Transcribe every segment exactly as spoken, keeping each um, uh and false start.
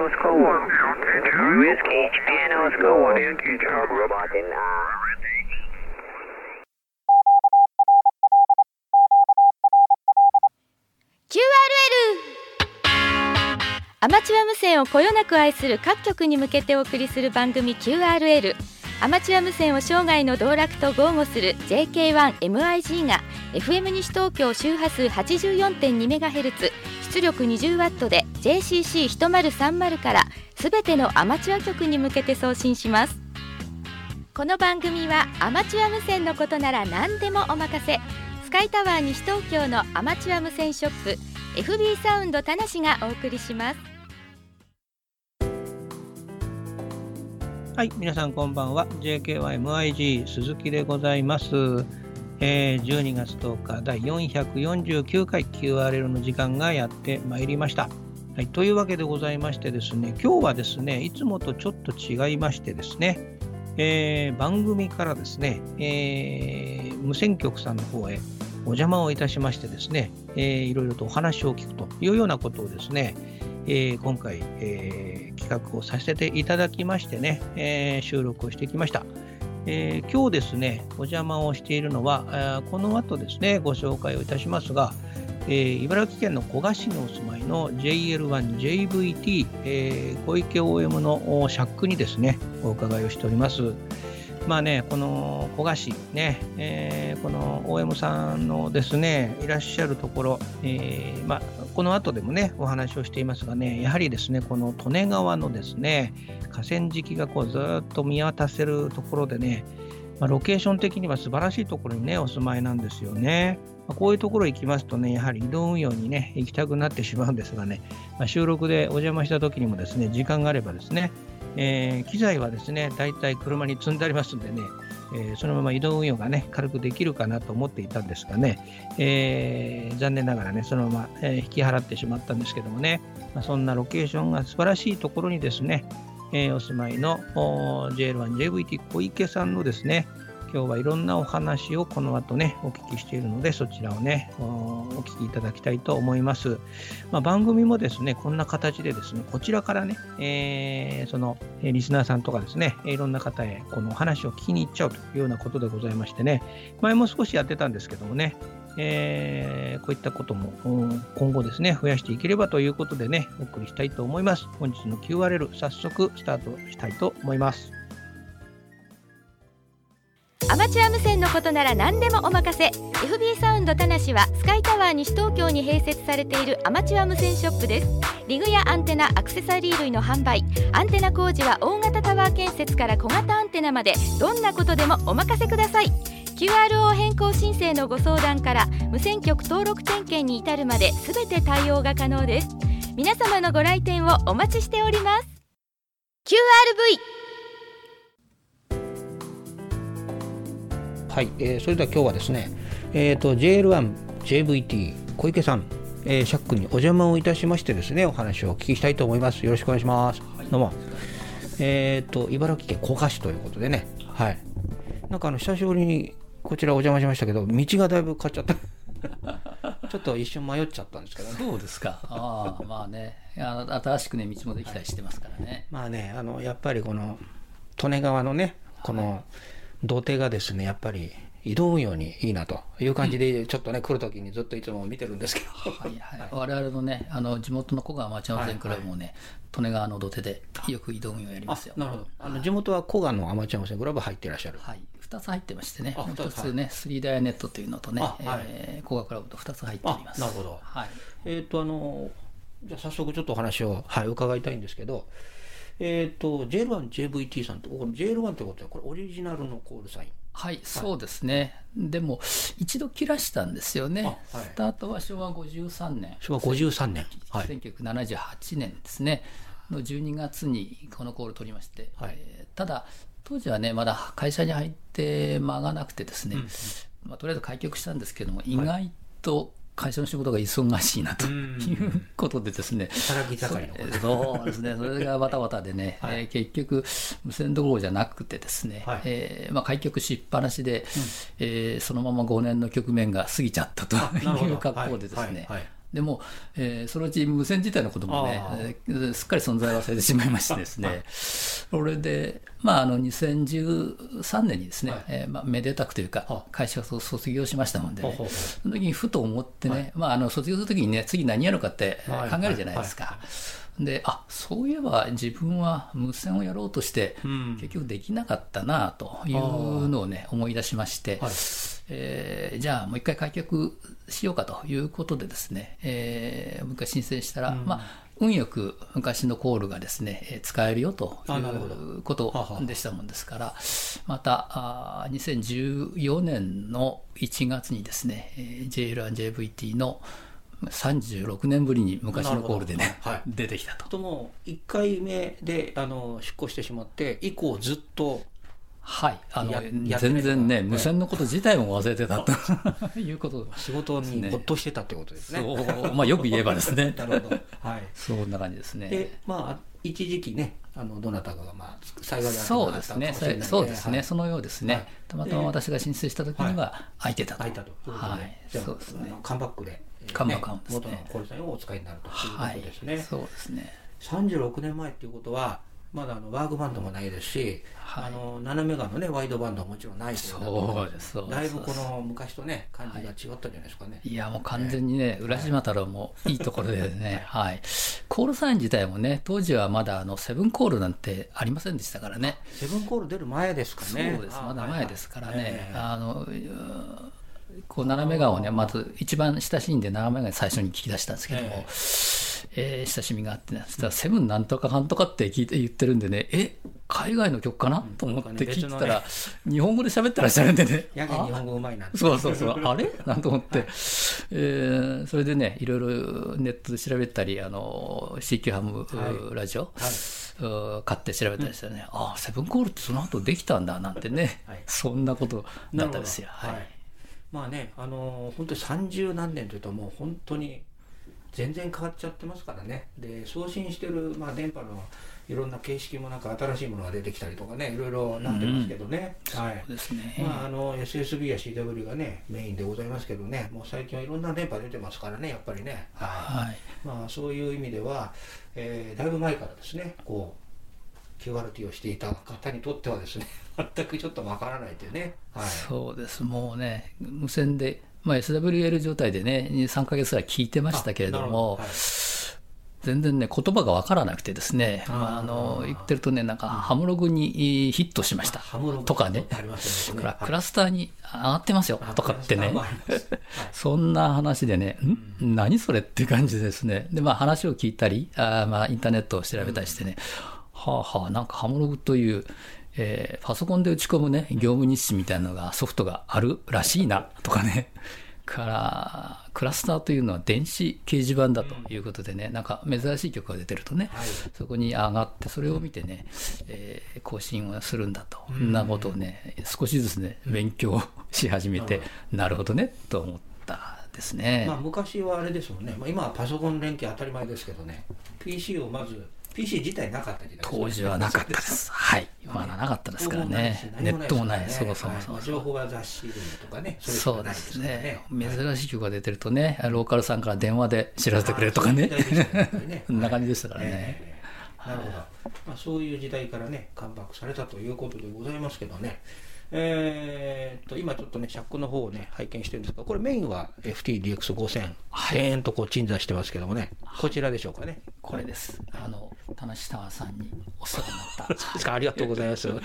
Oscar one. Whiskey, Japan Oscar one. Robot in キューアールエル アマチュア無線をこよなく愛する各局に向けてお送りする番組 キューアールエル。 アマチュア無線を生涯の道楽と豪語する ジェーケーワンエムアイジー が エフエム 西東京周波数 はちじゅうよんてんにメガヘルツ 出力 にじゅうワット で ジェーシーシーひとまるさんまる からすべてのアマチュア局に向けて送信します。この番組はアマチュア無線のことなら何でもお任せ、スカイタワー西東京のアマチュア無線ショップ エフビー サウンド田無がお送りします。 はい、皆さんこんばんは。 ジェーケーワンエムアイジー 鈴木でございます。えー、じゅうにがつとおかだいよんひゃくよんじゅうきゅうかい キューアールエル の時間がやってまいりました。はい、というわけでございましてですね、今日はですね、いつもとちょっと違いましてですね、えー、番組からですね、えー、無線局さんの方へお邪魔をいたしましてですね、えー、いろいろとお話を聞くというようなことをですね、えー、今回、えー、企画をさせていただきましてね、えー、収録をしてきました。えー、今日ですね、お邪魔をしているのは、この後ですね、ご紹介をいたしますが、えー、茨城県の古河市にお住まいの ジェイエルワンジェイブイティー、えー、小池 オーエム のシャックにですね、お伺いをしております。まあね、この古河市ね、えー、この オーエム さんのですね、いらっしゃるところ、えー、まあ、この後でもね、お話をしていますがね、やはりですね、この利根川のですね、河川敷がこうずっと見渡せるところでね、まあ、ロケーション的には素晴らしいところにね、お住まいなんですよね。まあ、こういうところ行きますとね、やはり移動運用にね、行きたくなってしまうんですがね、まあ、収録でお邪魔した時にもですね、時間があればですね、えー、機材はですね、だいたい車に積んでありますんでね、えー、そのまま移動運用がね、軽くできるかなと思っていたんですがね、えー、残念ながらね、そのまま、えー、引き払ってしまったんですけどもね、まあ、そんなロケーションが素晴らしいところにですね、えー、お住まいの ジェイエルワンジェイブイティー 小池さんのですね、今日はいろんなお話をこの後ね、お聞きしているので、そちらをね、お聞きいただきたいと思います。まあ、番組もですね、こんな形でですね、こちらからね、えー、その、えー、リスナーさんとかですね、いろんな方へこのお話を聞きに行っちゃうというようなことでございましてね、前も少しやってたんですけどもね、えー、こういったことも今後ですね、増やしていければということでね、お送りしたいと思います。本日の キューアールエル、早速スタートしたいと思います。 アマチュア無線のことなら何でもお任せ。 エフビー サウンド田無はスカイタワー西東京に併設されているアマチュア無線ショップです。リグやアンテナ、アクセサリー類の販売、アンテナ工事は大型タワー建設から小型アンテナまで、どんなことでもお任せください。 キューアールオー 変更申請のご相談から無線局登録点検に至るまで全て対応が可能です。皆様のご来店をお待ちしております。 キューアールブイ。 はい、えー、それでは今日はですね、えーと、ジェイエルワンジェイブイティー 小池さん、えー、シャックにお邪魔をいたしましてですね、お話をお聞きしたいと思います。よろしくお願いします。はい、どうも。えーと、茨城県古河市ということでね、はい。なんかあの、久しぶりにこちらお邪魔しましたけど、道がだいぶ変わっちゃった。ちょっと一瞬迷っちゃったんですけどね。 そうですか。ああ、まあね、あの新しくね、道もできたりしてますからね。はい、 まあね、あの、やっぱりこの、利根川のね、この、はい、土手がですね、やっぱり移動運用にいいなという感じで、ちょっとね、来るときにずっといつも見てるんですけど、 はいはいはい、我々のね、あの地元の古河アマチュア無線クラブもね、利根川の土手でよく移動運用やりますよ。 なるほど。あの地元は古河のアマチュア無線クラブ入っていらっしゃる。 はい、ふたつ入ってましてね、ふたつね、スリーダイヤネットというのとね、はい、えー、古河クラブとふたつ入っております。 なるほど。 はい、 えっと、あの、じゃあ早速ちょっとお話を、はい、伺いたいんですけど、えっと、ジェイエルワンジェイブイティー さんと、この ジェイエルワン ということは、これオリジナルのコールサイン。 はい、そうですね。でも一度切らしたんですよね。はい、スタートはしょうわごじゅうさんねん。 しょうわごじゅうさんねん。 はい、せんきゅうひゃくななじゅうはちねんですね。のじゅうにがつにこのコール取りまして、はい、えー、ただ当時はね、まだ会社に入って間がなくてですね、うんうん、まあ、とりあえず開局したんですけども、意外と会社の仕事が忙しいなということでですね、 働き盛りのことそうですね、それがバタバタでね、はい、えー、結局無線どころじゃなくてですね、はい、えーまあ、開局しっぱなしで、うん、えー、そのままごねんの局面が過ぎちゃったという格好でですね、 でも、えー、そのうち無線自体のこともね、えー、すっかり存在忘れてしまいましてですね、それで、まあ、あのにせんじゅうさんねんにですね、はい、えーまあ、めでたくというか、会社を卒業しましたもんで、ね、その時にふと思ってね、はい、まあ、あの卒業する時にね、次何やるかって考えるじゃないですか。で、あ、そういえば自分は無線をやろうとして、うん、結局できなかったなというのをね、思い出しまして、はい、えー、じゃあもう一回開局しようかということでですね、えー、もう一回申請したら、うん、まあ、運よく昔のコールがですね、使えるよということでしたもんですから、またにせんじゅうよねんのいちがつにですね、ジェイエルワンジェイブイティー のさんじゅうろくねんぶりに昔のコールでね、はい、出てきたと。 ともいっかいめであの出向してしまって以降ずっと、 はい、あの全然ね、無線のこと自体も忘れてたということですね。 仕事に没頭してたということですね。 そう、まあ、よく言えばですね。 なるほど、はい、 そんな感じですね。 で、まあ、一時期ね、あのどなたかが、まあ、幸いにそうですね、そうですね、はい、そのようですね、はい、たまたま私が申請したときには空いてたと。 空いたと。 はい、そうですね。 カムバックで、 カムバックですね。 元のコールサインをお使いになるということですね。 はい、そうですね。 さんじゅうろくねんまえっていうことは、まだあのワークバンドもないですし、はい、あのななメガのねワイドバンドはもちろんないというそうです、そうです。 だいぶこの昔とね感じが違ったんじゃないですかね。 はい、いやもう完全にね、浦島太郎もいいところでね、はい、コールサイン自体もね、当時はまだあのセブンコールなんてありませんでしたからね。 セブンコール出る前ですかね。 そうです、まだ前ですからね。あのこうななメガをね、まず一番親しいんでななメガで最初に聞き出したんですけども、えーえー、親しみがあってね、そしたらセブンなんとかかんとかって聞いて言ってるんでね、え海外の曲かなと思って聞いてたら、日本語で喋ってらっしゃるんでね、 やけに日本語うまいなんて、 そうそうそう、あれなんと思って、はい、えー、それでね、いろいろネットで調べたり、あの シーキュー ハムラジオ、はいはい、買って調べたりしてね、うん、ああ、セブンコールってその後できたんだなんてね、はい、そんなことだったんですよ。はい、 まあね、あのー、本当にさんじゅうなんねんというともう本当に全然変わっちゃってますからね。で送信してる、まあ、電波のいろんな形式もなんか新しいものが出てきたりとかね、いろいろなってますけどね、 うん、はい、そうですね、 まあ、あの エスエスビー や シーダブリュー がねメインでございますけどね、もう最近はいろんな電波出てますからね、やっぱりね、はい、はい、まあ、そういう意味では、えー、だいぶ前からですねこう キューアールティー をしていた方にとってはですね全くちょっとわからないというね、はい、 そうです、もうね無線で、まあ、エスダブリューエル 状態でねさんかげつぐらい聞いてましたけれども、はい、全然ね言葉が分からなくてですね、あ、まあ、あの言ってるとね、なんかハムログにヒットしましたとかね、クラ、クラスターに上がってますよとかってね、そんな話でね、ん何それっていう感じですね。で、まあ、話を聞いたり、あ、まあ、インターネットを調べたりしてね、はあはあ、なんかハムログという、えー、パソコンで打ち込むね業務日誌みたいなのがソフトがあるらしいなとかね、からクラスターというのは電子掲示板だということでね、なんか珍しい曲が出てるとね、はい、そこに上がってそれを見てね、えー、更新をするんだと、そんなことをね少しずつね勉強し始めて、なるほどねと思ったですね。 まあ、昔はあれですもんね、まあ、今はパソコン連携当たり前ですけどね、 ピーシー をまずピーシー 自体なかった時代、 当時はなかったです。はい、まだなかったですからね。ネットもない。そうそうそう。 情報は雑誌類とかね。 そうですね。珍しい曲が出てるとね、ローカルさんから電話で知らせてくれるとかね。そんな感じでしたからね。 なるほど。まあそういう時代からね、カムバックされたということでございますけどね。えー、っと今ちょっとね、シャックの方をね拝見してるんですが、これメインは エフティーディーエックスごせん、はい、延々とこう鎮座してますけどもね、こちらでしょうかね。 これです。あの田無タワーさんにお世話になった。 そうですか、ありがとうございます。はい。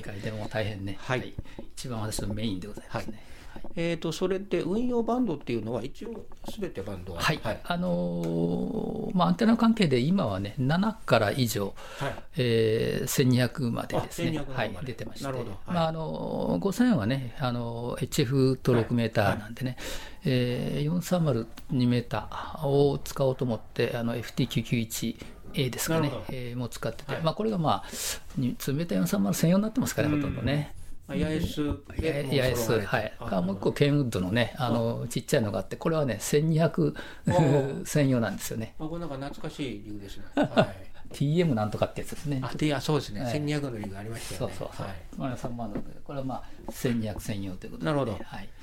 機械でも大変ね、はい、はい、一番私のメインでございますね。はい、 えー、とそれで運用バンドっていうのは一応すべてバンドは、 はい、はい、あのーまあ、アンテナ関係で今はねななから以上、はい、えー、せんにひゃくまでですね、はい、出てまして、なるほど、はい、まあ、あのー、ごせんはね、あのー、エイチエフ とろくメーターなんでね、はい、えー、よんさんまるにメーターを使おうと思ってあの エフティーきゅうきゅういちエー ですかね、えー、もう使ってて、はい、まあ、これがまあにメーターよんさんまる専用になってますからね、ほとんどね。 八重洲八重洲、はい、もう一個ケンウッドのね、あのちっちゃいのがあって、これはねせんにひゃく専用なんですよね。 あ、これなんか懐かしい理由ですね。はい、 ティーエム なんとかってやつですね。 あ、T、あ、そうですね、はい、せんにひゃくの理由がありましたよね。 そうそうそう、 はい、 これはさんまんのこれはまあせんにひゃく専用ということで、ね、 なるほど、 はい、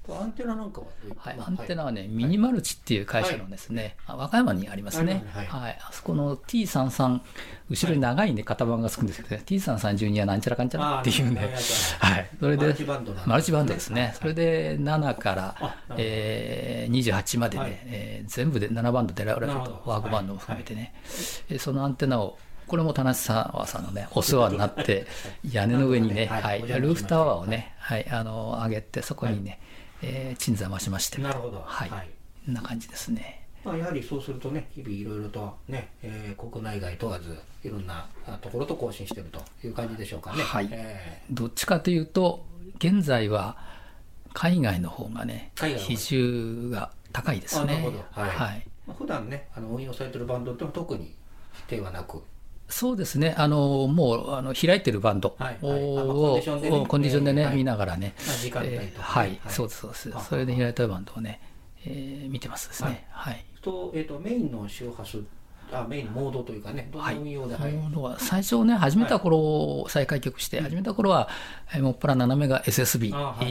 アンテナなんかはどういった、 はい、アンテナはね、はい、ミニマルチっていう会社のですね、はい、和歌山にありますね、はいはい、あそこの ティーさんじゅうさん、後ろに長いね型番がつくんですけどね、はい、ティーさんじゅうさんじゅうに はなんちゃらかんちゃらっていうね、はい、それでマルチバンドマルチバンドですね、はい、それでななから、えー、にじゅうはちまでね、はい、えー、全部でななバンド出られると、ワークバンドも含めてね、はい、そのアンテナをこれも田無沢さんのねお世話になって屋根の上にね、はい、ルーフタワーをね、はい、あの上げてそこにね、はい、えー、鎮座増しまして、 なるほど、 はい、はい、こんな感じですね。 まあ、やはりそうするとね、日々いろいろとね、えー、国内外問わずいろんなところと更新しているという感じでしょうかね。 はい、 えー、どっちかというと現在は海外の方がね比重が高いですね。 なるほど、はい、 はい、 まあ、普段ねあの運用されているバンドってのは特に否定はなく。 そうですね、あのもうあの開いてるバンドを、はいはい、コンディションでね、コンディションでね、えー、見ながらね、 はい、 えー、はい、そうです、そうです、それで開いたバンドをね、えー、見てますですね。はい、はい、 と、えーと、メインの周波数、あ、メインのモードというかね、どんな運用で、はい、 モードは最初ね、始めた頃、はい、再開局して、始めた頃は、もっぱらななメガ エスエスビー、はい、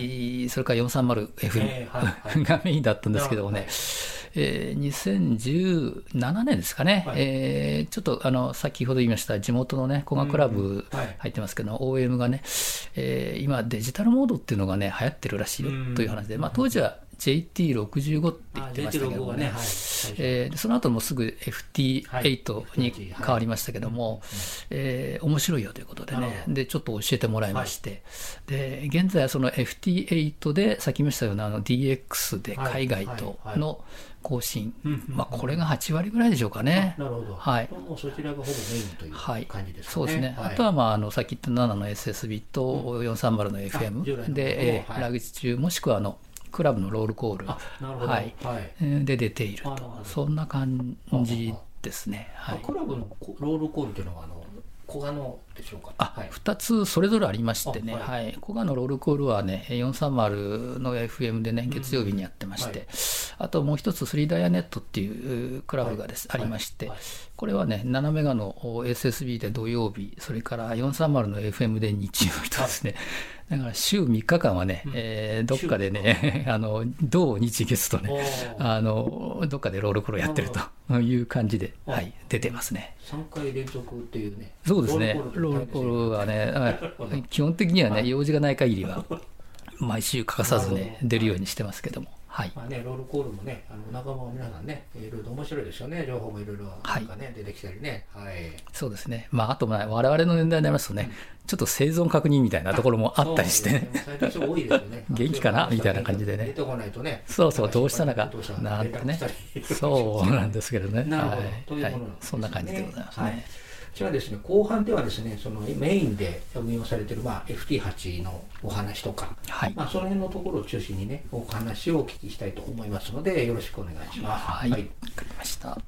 それからよんさんまるエフエム、えーはいはい、がメインだったんですけどもね、えー、にせんじゅうななねんですかね、はい、えー、ちょっとあの先ほど言いました地元のね古賀クラブ入ってますけど、うん、はい、オーエム がね、えー、今デジタルモードっていうのがね流行ってるらしいよという話で、まあ、当時は ジェイティーろくじゅうご って言ってましたけどもね、ね、はい、えー、その後もすぐ エフティーエイト に変わりましたけども、はい、えー、面白いよということでね、でちょっと教えてもらいまして、はい、で現在はその エフティーエイト でさっき言いましたようなあの ディーエックス で海外との更新、まあ、これがはちわりぐらいでしょうかね。 なるほど、はい、もうそちらがほぼメインという感じですかね。はい、そうですね、 はい、あとは、まあ、あのさっき言ったななの エスエスビー とよんさんまるの エフエム で、えー、裏口中もしくはあのクラブのロールコール、はい、はい、で出ていると、そんな感じですね。はい、 クラブのロールコールというのはあの古賀のでしょうか。 あ、はい、ふたつそれぞれありましてね、はいはい、古賀のロールコールはねよんさんまるの エフエム でね月曜日にやってまして、うん、はい、あともう一つスリーダイヤネットっていうクラブがです、はい、ありまして、はい、これはねななメガの エスエスビー で土曜日、それからよんさんまるの エフエム で日曜日とですね、はい、だから週みっかかんはね、うん、えー、どっかでねあの土日月とねあのどっかでロールコールやってるという感じで、はい、出てますね。 さんかい連続っていうね。 そうですね、ロールコールはね基本的にはね用事がない限りは毎週欠かさずね出るようにしてますけども、はい、 まあね、ロールコールもね、あの仲間も皆さんね、いろいろ面白いですよね、情報もいろいろなんかね、はい、出てきたりね、はい、そうですね、 まあ、あと、まあ、我々の年代になりますとね、うん、ちょっと生存確認みたいなところもあったりしてね、 最近多いですよね元気かなみたいな感じでね、 出てこないとね、 そうそう、どうしたのかなんてね、そうなんですけどね、 なるほど、 はい、 というものなんですね、 そんな感じでございますね。はい、 こちらですね、後半ではですね、そのメインで運用されている、まあ、エフティーはち のお話とか、はい、まあ、その辺のところを中心にね、お話をお聞きしたいと思いますので、よろしくお願いします。 はい、わ、はい、かりました。はい、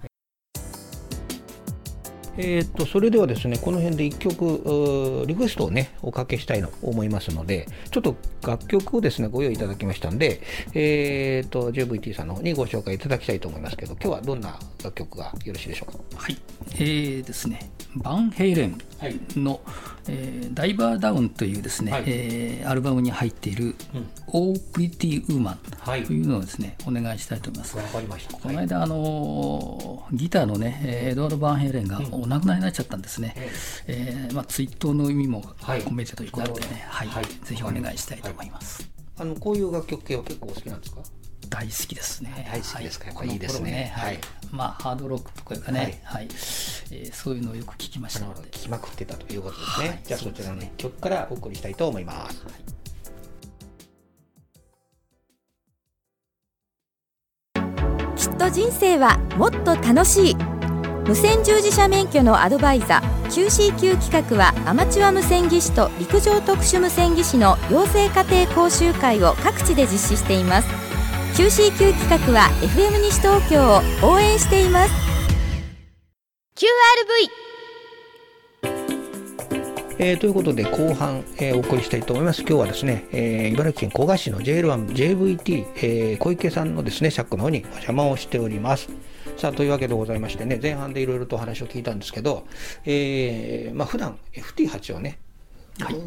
えー、っとそれではですね、この辺でいっきょくリクエストをねおかけしたいと思いますので、ちょっと楽曲をですねご用意いただきましたので、えー、っと ジェイブイティー さんの方にご紹介いただきたいと思いますけど、今日はどんな楽曲がよろしいでしょうか。 はい、えーですね、バンヘイレンの、はい、えー、ダイバーダウンというですね、はい、えー、アルバムに入っている、うん、オープリティウーマンというのをですね、はい、お願いしたいと思います。 わかりました。 この間、あのギターのねエドワード・バンヘイレンがお亡くなりになっちゃったんですね。うん、えーまあ、追悼の意味も込めてということでね、はいはいはい、ぜひお願いしたいと思います。 はい、あのこういう楽曲系は結構お好きなんですか。 大好きですね。 大好きですか。やっぱいいですね。 はい。まあハードロックとかいうかね、はい、はい、えー、そういうのをよく聞きましたので、 聞きまくってたということですね。はい、じゃあそちらのね曲からお送りしたいと思います。はい、 きっと人生はもっと楽しい。無線従事者免許のアドバイザー キューシーキュー 企画はアマチュア無線技師と陸上特殊無線技師の養成家庭講習会を各地で実施しています。キューシーキュー 企画は エフエム 西東京を応援しています。 キューアールブイ、 えー、ということで後半、えー、お送りしたいと思います。今日はですね、えー、茨城県古河市の ジェイエルワンジェイブイティー、えー、小池さんのですねシャックの方にお邪魔をしております。さあというわけでございましてね、前半でいろいろとお話を聞いたんですけど、えーまあ、普段 エフティーはち をね、はい、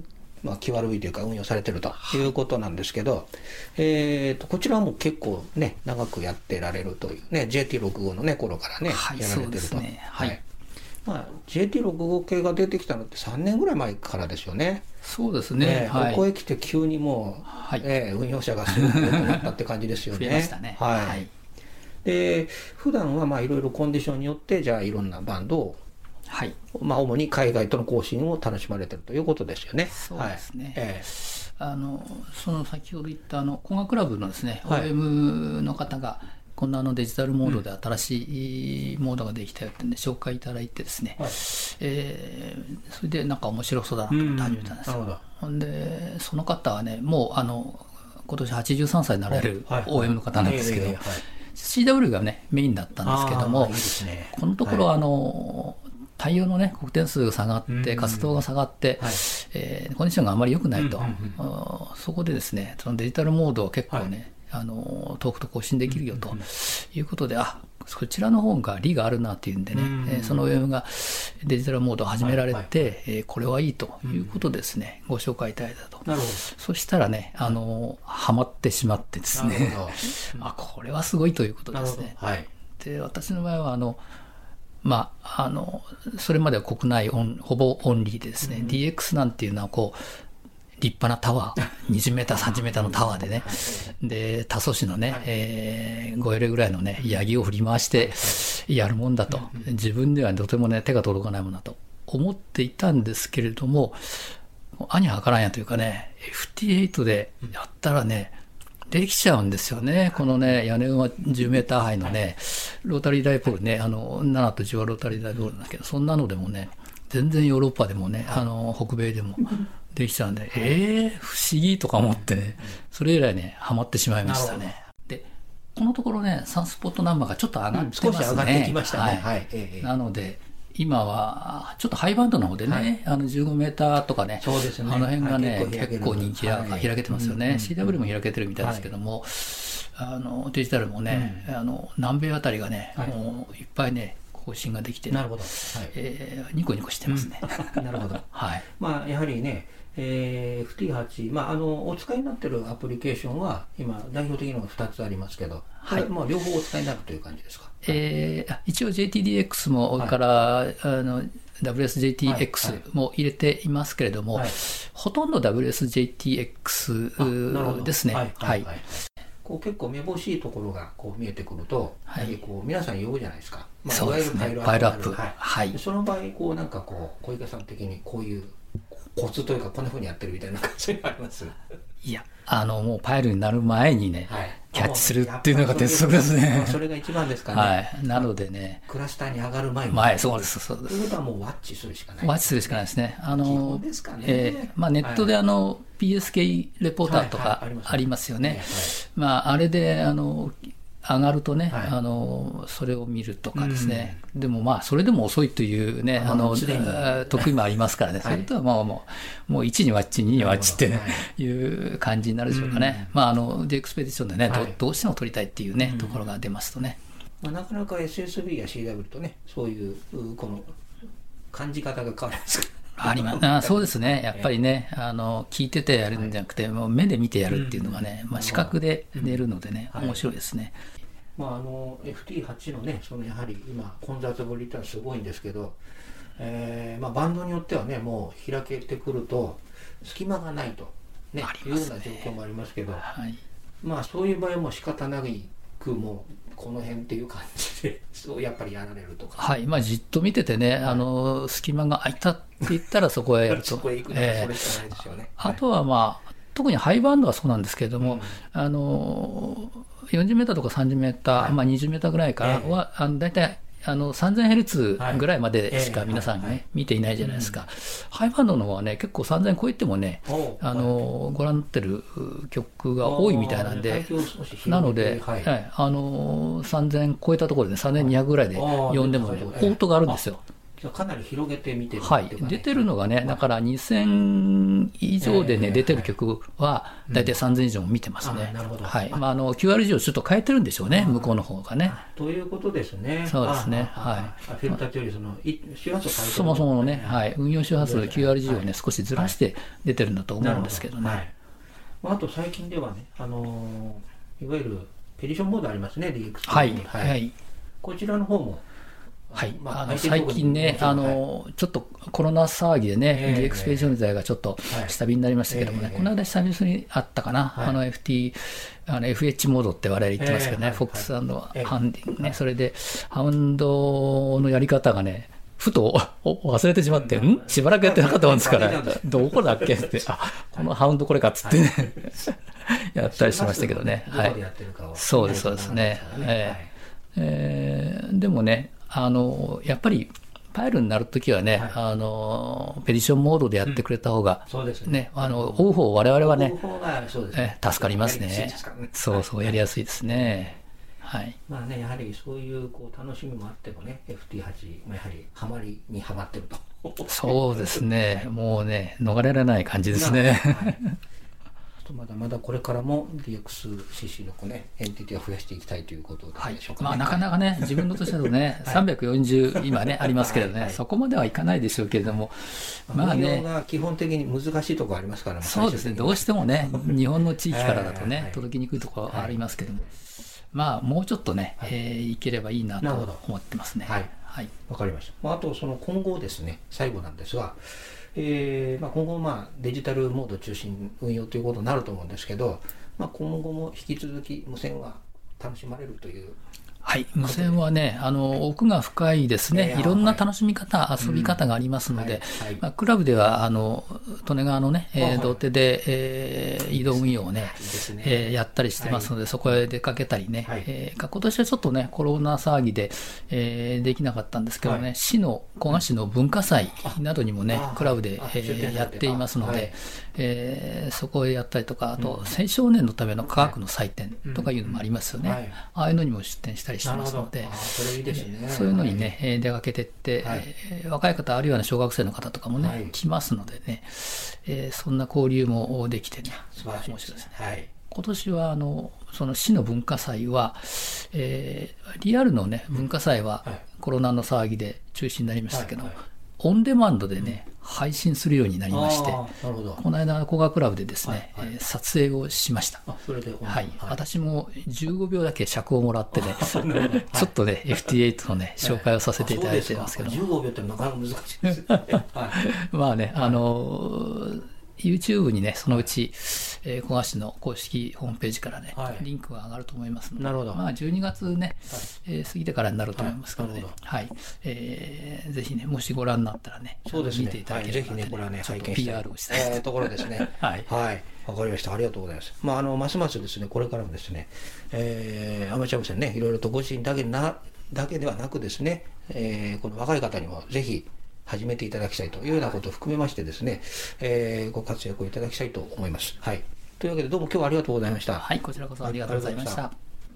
まあ、キューアールブイ というか運用されてるということなんですけど、えー、とこちらはもう結構ね長くやってられるというね ジェーティーろくじゅうご のね頃からね、はい、やられてると、ねはいはいまあ、ジェーティーろくじゅうご 系が出てきたのってさんねんぐらい前からですよね。 そうですね、 ねはい、ここへ来て急にもう、はいえー、運用者がすごく多くなったって感じですよね。 増えましたね、 はいはい、 で普段はまあいろいろコンディションによってじゃあいろんなバンドを、 はいまあ、主に海外との交信を楽しまれてるということですよね。 そうですね、 はいえー、 あのその先ほど言ったあの工学クラブのですね、 はい、 オーエム の方がこんなあのデジタルモードで新しいモードができたよってんで紹介いただいてですね、はいえー、それでなんか面白そうだなと思って始めたんですよ。ほんでその方はねもうあの今年はちじゅうさんさいになられる オーエム の方なんですけど、シーダブリュー がねメインだったんですけども、いいですね、このところあの、はい対応のね、黒点数が下がって、活動が下がって、はいえー、コンディションがあまり良くないと、うんうんうん、そこでですね、そのデジタルモードを結構ね、はい、あの遠くと更新できるよということで、あそちらの方が利があるなっていうんでね、うんうんえー、その オーエム がデジタルモードを始められて、はいはいえー、これはいいということでですね、うんうん、ご紹介いただいたと。なるほど。そしたらね、あのハマってしまってですね、あこれはすごいということですね。はい、で私の場合はあのまあ、あのそれまでは国内オンほぼオンリーでですね、うん、ディーエックス なんていうのはこう立派なタワーにじゅうメーターさんじゅうメーターのタワーでねで多素子のね、はいえー、ごエルぐらいのねヤギを振り回してやるもんだと、自分ではとてもね手が届かないもんだと思っていたんですけれども、兄はからんやというかね エフティーエイト でやったらねできちゃうんですよね。このね屋根馬じゅうメーター範囲のねロータリーダイポールね、あのななとじゅうはロータリーダイポールなんだけど、そんなのでもね全然ヨーロッパでもねあの北米でもできちゃうんで、えー、不思議とか思ってね、それ以来ねハマってしまいましたね。でこのところねサンスポットナンバーがちょっと上がってますね、うん、少し上がってきましたね、はいはいえー、なので今はちょっとハイバンドの方でね、はい、あのじゅうごメーターとかね、そうですね、あの辺がね、はい、結構人気が開けてますよね、はい、シーダブリュー も開けてるみたいですけども、はい、あのデジタルもね、うん、あの南米あたりがね、はい、もういっぱいね更新ができて、ね、なるほど、はいえー、ニコニコしてますね、 うん、なるほど、はいまあ、やはりねえー、エフティーはち、まあ、あのお使いになっているアプリケーションは今代表的なのがふたつありますけど、はいまあ、両方お使いになるという感じですか。 えー、一応 ジェーティーディーエックス も、はい、からあの ダブリューエスジェーティーエックス も入れていますけれども、はいはい、ほとんど ダブリューエスジェーティーエックス ですね。はいはいはい、 こう結構めぼしいところがこう見えてくると、はい、こう皆さん呼ぶじゃないですか。まあ、 そうですね、パイルアップ、はいはい、 その場合こうなんかこう小池さん的にこういうコツというかこんな風にやってるみたいな感じがあります。 いやあのもうパイルになる前にね、はい、キャッチするっていうのが鉄則ですね。 それが一番ですかね。 はい、なのでねクラスターに上がる前に前そうですそうです。 ということはもうワッチするしかない。 ワッチするしかないですね。あのですかね、えーまあ、ネットであの、はい、ピーエスケー レポーターとかありますよね。はいはいまあ、あれであの上がるとね、はい、あのそれを見るとかですね、うん、でもまあそれでも遅いというねあの得意もありますからね、はい、それとはまあもう、もういちにワッチににワッチって、ね、はい、いう感じになるでしょうかね、うん、まああの ジェイエクスペディションでね、はい、ど, どうしても取りたいっていうね、うん、ところが出ますとね、 まあ、なかなか エスエスビー や シーダブリュー とねそういうこの感じ方が変わりますかありますあそうですね、やっぱりねあの聞いててやるんじゃなくて、はい、もう目で見てやるっていうのがね、うんまあ、視覚で出るのでね、うん、面白いですね、 はいまあ、あの エフティーはち のねそのやはり今混雑ぶりってのはすごいんですけど、えーまあ、バンドによってはねもう開けてくると隙間がないと、ねね、いうような状況もありますけど、はい、まあそういう場合はもう仕方なくもうこの辺っていう感じでそうやっぱりやられるとか、 はいまあ、じっと見ててね、はい、あの隙間が空いたって言ったらそこへやるとそこへ行くのはそれしかないでしょうね、 えー、あとはまあ特にハイバンドはそうなんですけれども、うん、あのよんじゅうメーターとかさんじゅうメーター、はいまあ、にじゅうメーターぐらいからは、えー、あのだいたいあのさんぜんヘルツぐらいまでしか皆さんね、はいえーはい、見ていないじゃないですか、うん、ハイバンドの方はね結構さんぜん超えてもねあのご覧になってる曲が多いみたいなんで、なので、はいはい、あのさんぜん超えたところでさんぜんにひゃくぐらいで呼んでもねオートがあるんですよ。 かなり広げて見てるはい、 っていうかね、 出てるのがね、だからにせん以上でね、 えー出てる曲は大体さんぜん以上も見てますね。 あなるほどはい、まあ、あの キューアール 字をちょっと変えてるんでしょうね、向こうの方がね。 ということですね。 そうですね。 あはい。 あフィルターというよりそのい周波数を変えてるそもそものね、はい、運用周波数 キューアール 字をね、 はい少しずらして出てるんだと思うんですけどね。 なるほはいまあ、あと最近ではね、あのーいわゆるペディションモードありますね、ディーエックスはい、 にはい。 こちらの方も、 はい、 まああの最近ね、あのちょっとコロナ騒ぎでね、 えーディーエックス ページの時代がちょっと下火になりましたけどもね、 えーこの間久々にあったかな、 はいあの エフティー、あの エフエイチ モードって我々言ってますけどね、 えーはいフォックス&ハンえーディングね、それでハウンドのやり方がね、ふとお忘れてしまって、んしばらくやってなかったもんですから、どこだっけって、あこのハウンドこれかっつってね、やったりしましたけどね。はい、そうです、そうですね。えーえーでもね、あのやっぱりパイルになるときはね、はい、あのペディションモードでやってくれた方が、うん、そうですね、あの追う方我々はね、え助かりますね。そうそうやりやすいですね。はい。 まあね、やはりそういうこう楽しみもあってもね、エフティーはち もやはりハマりにハマってると。 そうですね、もうね逃れられない感じですね。はいまだまだこれからも ディーエックスシーシー のこう、ね、エンティティを増やしていきたいということでしょうか、ね。はい、まあ、 なかなかね、自分のとしてのね、はい、さんびゃくよんじゅう、今ね、ありますけれどね、はいはい、そこまではいかないでしょうけれども、 まあね、が基本的に難しいところありますから、 そうですね、どうしてもね、日本の地域からだとね、届きにくいところありますけれども、まあ、もうちょっとね、はいえー、いければいいなと思ってますね。 はい、はい、わかりました。まあ、あと、その今後ですね、最後なんですが、えーまあ、今後、まあ、デジタルモード中心運用ということになると思うんですけど、まあ、今後も引き続き無線は楽しまれるという。 はい、無線はね、あの奥が深いですね、いろんな楽しみ方、はい、遊び方がありますので、うんはいまあ、クラブではあの利根川のね、えー、土手で、えー、移動運用をね、ねえー、やったりしてますので、はい、そこへ出かけたりね、はいえー、今年はちょっとね、コロナ騒ぎで、えー、できなかったんですけどね、はい、市の、古河市の文化祭などにもね、クラブで、えー、やっていますので、はいえー、そこへやったりとか、あと、青少年のための科学の祭典とかいうのもありますよね、はい、ああいうのにも出展したりしてますので、 それいいですね、 そういうのにね、はい、出かけてって、はいえー、若い方あるいは、ね、小学生の方とかもね、はい、来ますのでね、えー、そんな交流もできてね、 素晴らしいですね。はい、 今年はあのその市の文化祭は、えー、リアルの、ね、文化祭はコロナの騒ぎで中止になりましたけど、はいはい、オンデマンドでね、うん、配信するようになりまして、この間、古河クラブでですね、はいはい、撮影をしました。 それではい、私もじゅうごびょうだけ尺をもらってね、ちょっとね、エフティーエイト のね、紹介をさせていただいてますけど、 じゅうごびょうってなかなか難しいですね。はい、 まあね、あのーYouTube にね、そのうち、えー、古河市の公式ホームページからね、はい、リンクが上がると思いますので、 なるほどまあ、じゅうにがつね、はいえー、過ぎてからになると思いますからね、はいはいえー、ぜひね、もしご覧になったらね、 そうですね見ていただければ、ねはい、ぜひね、これはね、拝見したいピーアール をしたい、 えー、ところですね。はい、はい、わかりました。ありがとうございます。まあ、あのますますですね、これからもですね、えー、アマチュア無線ね、いろいろとご自身だけなだけではなくですね、えー、この若い方にもぜひ始めていただきたいというようなことを含めましてですね、えー、ご活躍をいただきたいと思います。はい。というわけでどうも今日はありがとうございました。 はい、こちらこそありがとうございました。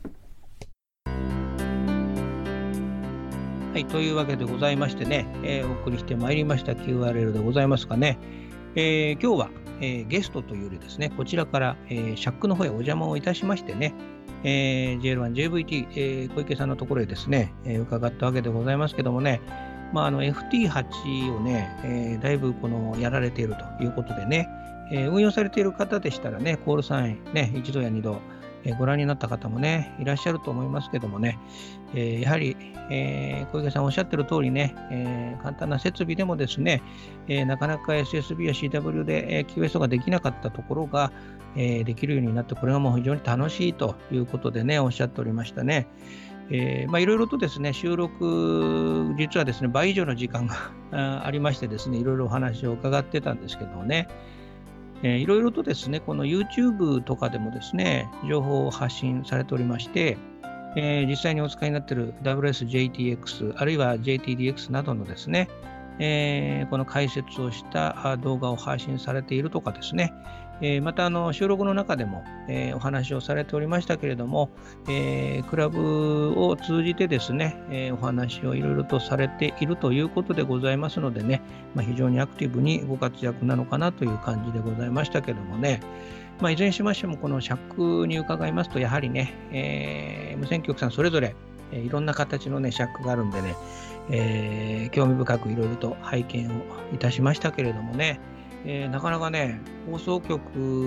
はい、というわけでございましてね、えー、お送りしてまいりました キューアールエル でございますかね。えー、今日は、えー、ゲストというよりですね、こちらから、えー、シャックの方へお邪魔をいたしましてね、えー、ジェイエルワンジェイブイティー、えー、小池さんのところへですね、えー、伺ったわけでございますけどもね、まあ、あの エフティーはち をね、えー、だいぶこのやられているということでね、えー、運用されている方でしたらね、コールサインね、一度や二度、えー、ご覧になった方もね、いらっしゃると思いますけどもね、えー、やはり、えー、小池さんおっしゃってる通りね、えー、簡単な設備でもですね、えー、なかなか エスエスビー や シーダブリュー で、えー、キューエス ができなかったところが、えー、できるようになって、これがもう非常に楽しいということでね、おっしゃっておりましたね。えーまあ、いろいろとですね、収録、実はですね、倍以上の時間がありましてですね、いろいろお話を伺ってたんですけどもね、えー、いろいろとですね、この YouTube とかでもですね、情報を発信されておりまして、えー、実際にお使いになっている ダブリューエスジェイティーエックス、あるいは ジェイティーディーエックス などのですね、えー、この解説をした動画を配信されているとかですね、 えー、またあの収録の中でも、えー、お話をされておりましたけれども、えー、クラブを通じてですね、えー、お話をいろいろとされているということでございますのでね、まあ、非常にアクティブにご活躍なのかなという感じでございましたけどもね、まあ、いずれにしましてもこの尺に伺いますとやはりね、えー、無線局さんそれぞれ、えー、いろんな形のね尺があるんでね、えー、興味深くいろいろと拝見をいたしましたけれどもね、えー、なかなかね放送局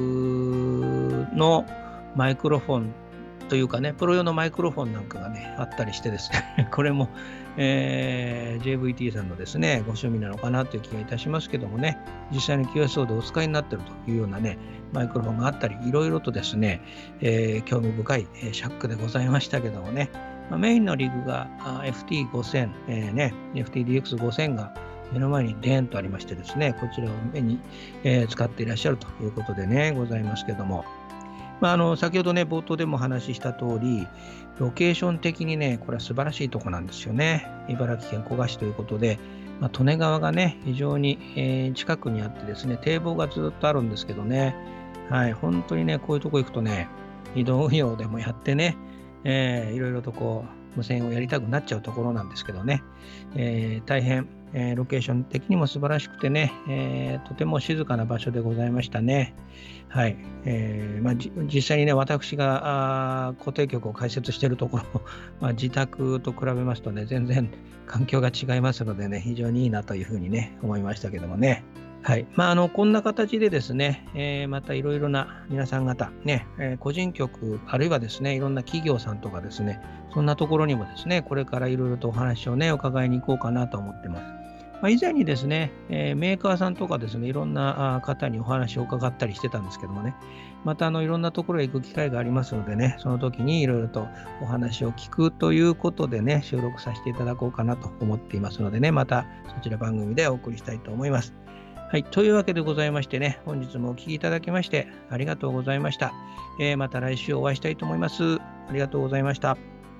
のマイクロフォンというかねプロ用のマイクロフォンなんかがねあったりしてですねこれも、えー、ジェイブイティー さんのですねご趣味なのかなという気がいたしますけどもね、実際に キューエスオー でお使いになっているというようなねマイクロフォンがあったりいろいろとですね、えー、興味深い、えー、シャックでございましたけどもね、まあ、メインのリグが エフティーごせん、えーね、エフティーディーエックスごせん が目の前にデーンとありましてですね、こちらを目に、えー、使っていらっしゃるということでね、ございますけども、まあ、あの先ほどね、冒頭でもお話しした通り、ロケーション的にね、これは素晴らしいとこなんですよね。茨城県古河市ということで、まあ、利根川がね、非常に、えー、近くにあってですね、堤防がずっとあるんですけどね、はい、本当にね、こういうとこ行くとね、移動運用でもやってね、えー、いろいろとこう、無線をやりたくなっちゃうところなんですけどね、えー、大変、えー、ロケーション的にも素晴らしくてね、えー、とても静かな場所でございましたね。はい。えーまあ、実際にね、私が固定局を開設しているところ、まあ、自宅と比べますとね、全然環境が違いますのでね、非常にいいなというふうにね、思いましたけどもね。はい。まあ、あの、こんな形でですね、えー、またいろいろな皆さん方、ね、えー、個人局、あるいはですね、いろんな企業さんとかですね、そんなところにもですね、これからいろいろとお話をね、伺いに行こうかなと思ってます。まあ、以前にですね、えー、メーカーさんとかですね、いろんな方にお話を伺ったりしてたんですけどもね、またあのいろんなところへ行く機会がありますのでね、その時にいろいろとお話を聞くということでね、収録させていただこうかなと思っていますのでね、またそちら番組でお送りしたいと思います。はい、というわけでございましてね、本日もお聞きいただきましてありがとうございました。えー、また来週お会いしたいと思います。ありがとうございました。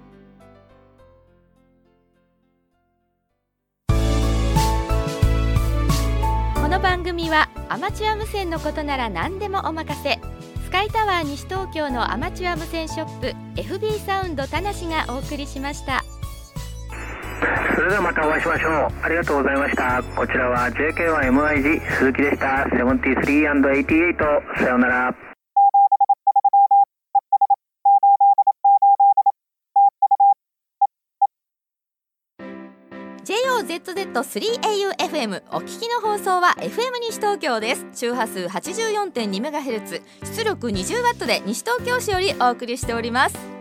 この番組はアマチュア無線のことなら何でもお任せ、スカイタワー西東京のアマチュア無線ショップ エフビー サウンド田無がお送りしました。 それではまたお会いしましょう。ありがとうございました。こちらは ジェイケーワンエムアイジー 鈴木でした。セブンティースリーアンドエイティエイト、さようなら。 ジェイオーゼットゼットスリーエーユーエフエム お聞きの放送は エフエム 西東京です。周波数 はちじゅうよんてんにメガヘルツ、出力 にじゅうワット で西東京市よりお送りしております。